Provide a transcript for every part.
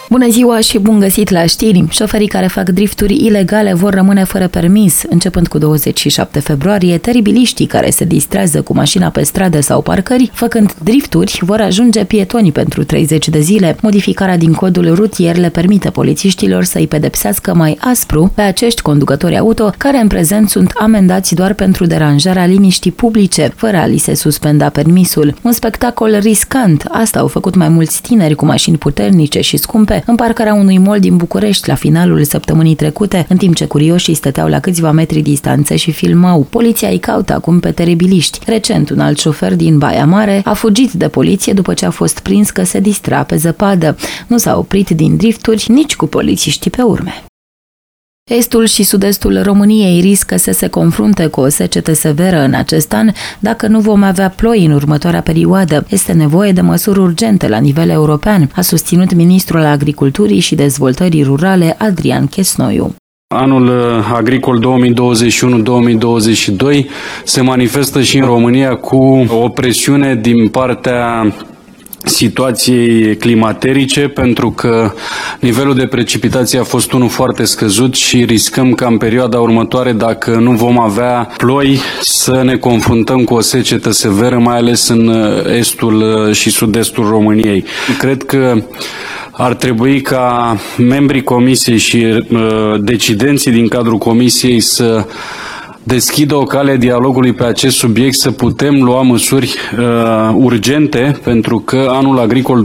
Bună ziua și bun găsit la știri! Șoferii care fac drifturi ilegale vor rămâne fără permis. Începând cu 27 februarie, teribiliștii care se distrează cu mașina pe stradă sau parcări, făcând drifturi, vor ajunge pietoni pentru 30 de zile. Modificarea din codul rutier le permite polițiștilor să-i pedepsească mai aspru pe acești conducători auto, care în prezent sunt amendați doar pentru deranjarea liniștii publice, fără a li se suspenda permisul. Un spectacol riscant, asta au făcut mai mulți tineri cu mașini puternice și scumpe în parcarea unui mall din București la finalul săptămânii trecute, în timp ce curioșii stăteau la câțiva metri distanță și filmau. Poliția îi caută acum pe teribiliști. Recent, un alt șofer din Baia Mare a fugit de poliție după ce a fost prins că se distra pe zăpadă. Nu s-a oprit din drifturi nici cu polițiștii pe urme. Estul și sud-estul României riscă să se confrunte cu o secetă severă în acest an dacă nu vom avea ploi în următoarea perioadă. Este nevoie de măsuri urgente la nivel european, a susținut ministrul Agriculturii și Dezvoltării Rurale Adrian Chesnoiu. Anul agricol 2021-2022 se manifestă și în România cu o presiune din partea situației climaterice, pentru că nivelul de precipitație a fost unul foarte scăzut și riscăm ca în perioada următoare, dacă nu vom avea ploi, să ne confruntăm cu o secetă severă, mai ales în estul și sud-estul României. Cred că ar trebui ca membrii comisiei și decidenții din cadrul comisiei să deschidă o cale dialogului pe acest subiect, să putem lua măsuri urgente, pentru că anul agricol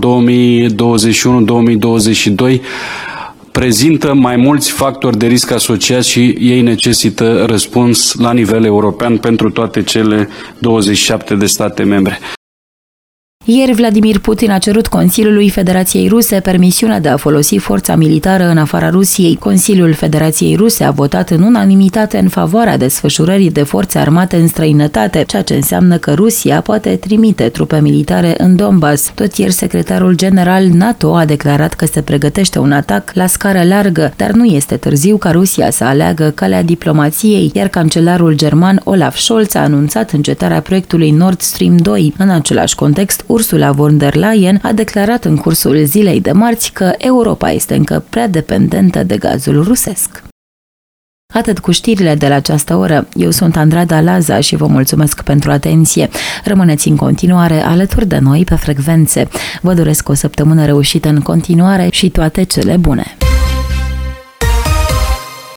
2021-2022 prezintă mai mulți factori de risc asociați și ei necesită răspuns la nivel european pentru toate cele 27 de state membre. Ieri, Vladimir Putin a cerut Consiliului Federației Ruse permisiunea de a folosi forța militară în afara Rusiei. Consiliul Federației Ruse a votat în unanimitate în favoarea desfășurării de forțe armate în străinătate, ceea ce înseamnă că Rusia poate trimite trupe militare în Donbass. Tot ieri, secretarul general NATO a declarat că se pregătește un atac la scară largă, dar nu este târziu ca Rusia să aleagă calea diplomației, iar cancelarul german Olaf Scholz a anunțat încetarea proiectului Nord Stream 2. În același context, Ursula von der Leyen a declarat în cursul zilei de marți că Europa este încă prea dependentă de gazul rusesc. Atât cu știrile de la această oră. Eu sunt Andrada Laza și vă mulțumesc pentru atenție. Rămâneți în continuare alături de noi pe frecvențe. Vă doresc o săptămână reușită în continuare și toate cele bune.